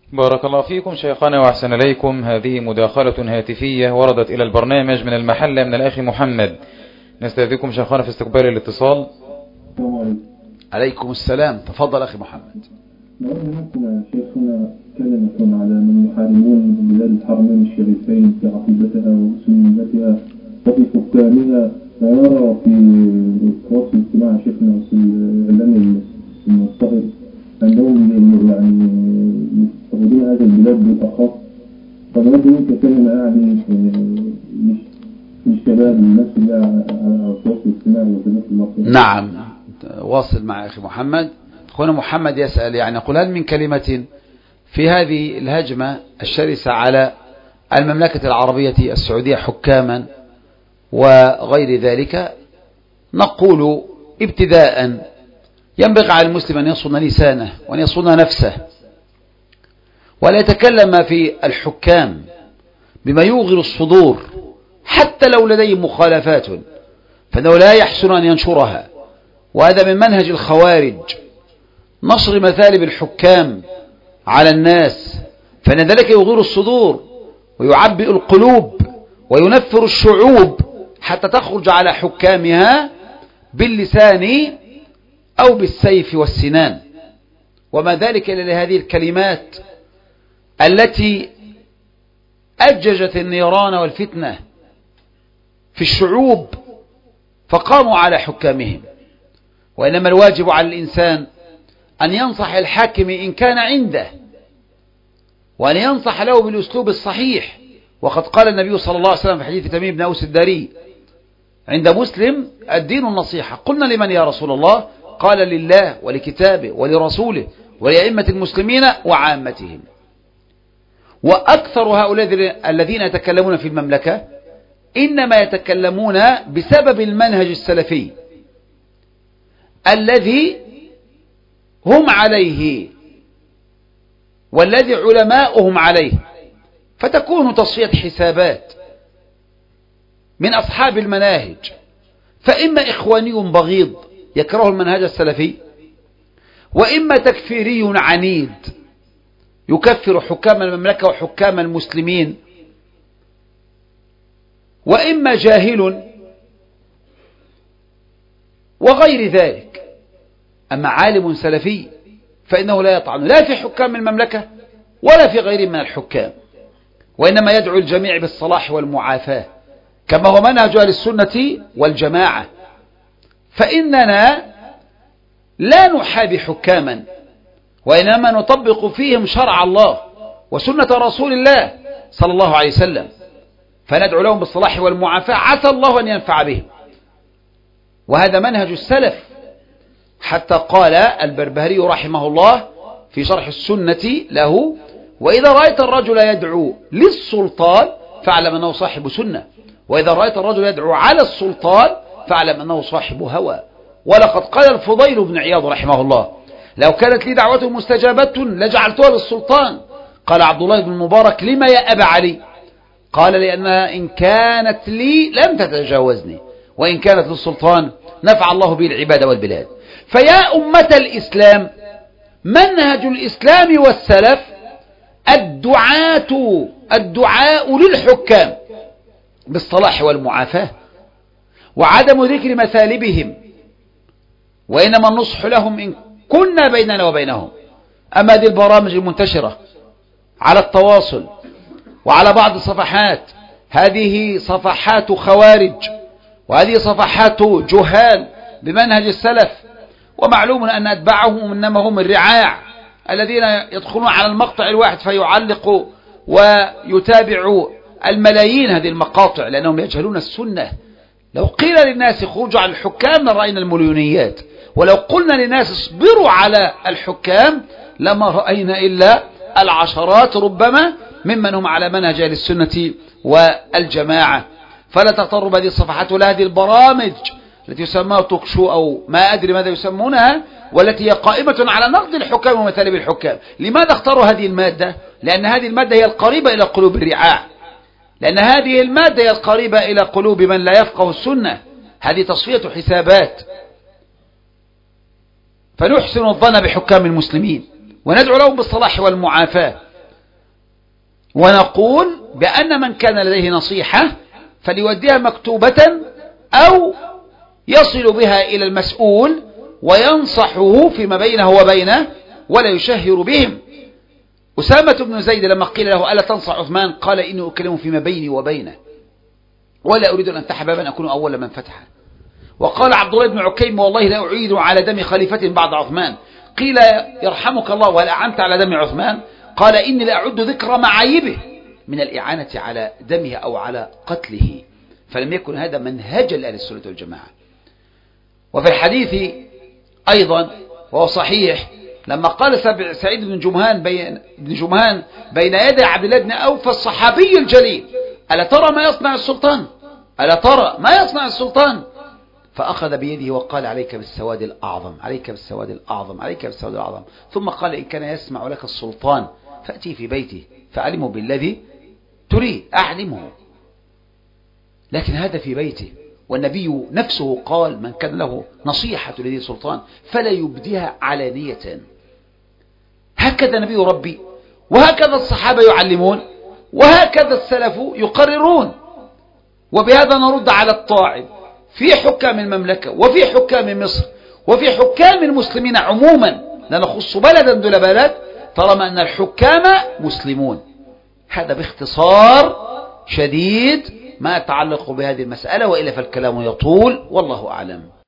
بارك الله فيكم شيخنا وأحسن إليكم. هذه مداخلة هاتفية وردت إلى البرنامج من المحلة من الأخ محمد. نستأذنكم شيخنا في استقبال الاتصال. عليكم السلام، تفضل أخي محمد. نحن شيخنا كلمة على من يحاربون بلاد الحرمين الشريفين في عقيدتها وسنتها وفي حكامها، فنرى في وسط الاجتماع شيخنا وفي الإعلام المصطهر أنهم يستخدمون هذه البلاد بالأخص، فنريد منك كلمة يعني للشباب الناس اللي على وسط الاجتماع وجزاك الله خير. نعم، واصل مع أخي محمد. أخونا محمد يسأل يعني يقول: هل من كلمة في هذه الهجمة الشرسة على المملكة العربية السعودية حكاما وغير ذلك؟ نقول ابتداء ينبغي على المسلم أن يصون لسانه وأن يصون نفسه ولا يتكلم في الحكام بما يوغل الصدور حتى لو لديهم مخالفات، فإنه لا يحسن أن ينشرها، وهذا من منهج الخوارج، نشر مثالب الحكام على الناس، فإن ذلك يغير الصدور ويعبئ القلوب وينفر الشعوب حتى تخرج على حكامها باللسان أو بالسيف والسنان، وما ذلك إلا لهذه الكلمات التي أججت النيران والفتنة في الشعوب فقاموا على حكامهم. وإنما الواجب على الإنسان أن ينصح الحاكم إن كان عنده، وأن ينصح له بالأسلوب الصحيح. وقد قال النبي صلى الله عليه وسلم في حديث تميم بن أوس الداري عند مسلم: الدين النصيحة. قلنا: لمن يا رسول الله؟ قال: لله ولكتابه ولرسوله ولأئمة المسلمين وعامتهم. وأكثر هؤلاء الذين يتكلمون في المملكة إنما يتكلمون بسبب المنهج السلفي الذي هم عليه والذي علماؤهم عليه، فتكون تصفية حسابات من أصحاب المناهج، فإما إخواني بغيض يكره المنهج السلفي، وإما تكفيري عنيد يكفر حكام المملكة وحكام المسلمين، وإما جاهل وغير ذلك. أما عالم سلفي فإنه لا يطعن لا في حكام المملكة ولا في غير من الحكام، وإنما يدعو الجميع بالصلاح والمعافاة كما هو منهج أهل السنة والجماعة. فإننا لا نحابي حكاما، وإنما نطبق فيهم شرع الله وسنة رسول الله صلى الله عليه وسلم، فندعو لهم بالصلاح والمعافاة عسى الله أن ينفع بهم. وهذا منهج السلف، حتى قال البربهاري رحمه الله في شرح السنة له: وإذا رأيت الرجل يدعو للسلطان فاعلم أنه صاحب سنة، وإذا رأيت الرجل يدعو على السلطان فاعلم أنه صاحب هوى. ولقد قال الفضيل بن عياض رحمه الله: لو كانت لي دعوة مستجابة لجعلتها للسلطان. قال عبد الله بن المبارك: لما يا أبا علي؟ قال: لأنها إن كانت لي لم تتجاوزني، وإن كانت للسلطان نفع الله به العباد والبلاد. فيا أمة الإسلام، منهج الإسلام والسلف الدعاء للحكام بالصلاح والمعافاة وعدم ذكر مثالبهم، وإنما النصح لهم إن كنا بيننا وبينهم. أما هذه البرامج المنتشرة على التواصل وعلى بعض الصفحات، هذه صفحات خوارج، وهذه صفحات جهال بمنهج السلف. ومعلوم أن أتباعهم إنما هم الرعاع الذين يدخلون على المقطع الواحد فيعلقوا ويتابعوا الملايين هذه المقاطع لأنهم يجهلون السنة. لو قيل للناس خرجوا على الحكام لرأينا المليونيات، ولو قلنا للناس اصبروا على الحكام لما رأينا إلا العشرات ربما ممن هم على منهج أهل السنة والجماعة. فلا تغتروا بهذه الصفحات ولا هذه البرامج التي يسمى توك شو أو ما أدري ماذا يسمونها، والتي هي قائمة على نقد الحكام ومثالب الحكام. لماذا اختاروا هذه المادة؟ لأن هذه المادة هي القريبة إلى قلوب الرعاع، لأن هذه المادة هي القريبة إلى قلوب من لا يفقه السنة. هذه تصفية حسابات. فنحسن الظن بحكام المسلمين وندعو لهم بالصلاح والمعافاة، ونقول بأن من كان لديه نصيحة فليوديها مكتوبة أو يصل بها إلى المسؤول وينصحه فيما بينه وبينه ولا يشهر بهم. أسامة بن زيد لما قيل له ألا تنصح عثمان قال إني أكلمه فيما بيني وبينه ولا أريد أن أفتح بابا أكون أول من فتحه. وقال عبد الله بن عكيم والله لا أعيد على دم خليفة بعد عثمان. قيل يرحمك الله وهل أعنت على دم عثمان؟ قال إني لا أعد ذكر معايبه من الإعانة على دمه أو على قتله. فلم يكن هذا منهجا لأهل السنة والجماعة. وفي الحديث أيضا وهو صحيح لما قال سعيد بن جمهان بين يدي عبد الله بن أوف الصحابي الجليل ألا ترى ما يصنع السلطان؟ ألا ترى ما يصنع السلطان؟ فأخذ بيده وقال عليك بالسواد الأعظم، عليك بالسواد الأعظم، عليك بالسواد الأعظم. ثم قال إن كان يسمع لك السلطان فأتي في بيته فأعلمه بالذي تريد، أعلمه، لكن هذا في بيته. والنبي نفسه قال من كان له نصيحة لذي سلطان فلا يبديها علانية. هكذا النبي ربي، وهكذا الصحابة يعلمون، وهكذا السلف يقررون. وبهذا نرد على الطاعن في حكام المملكة وفي حكام مصر وفي حكام المسلمين عموما، لا نخص بلدا دون بلد طالما أن الحكام مسلمون. هذا باختصار شديد ما يتعلق بهذه المسألة، وإلا فالكلام يطول والله أعلم.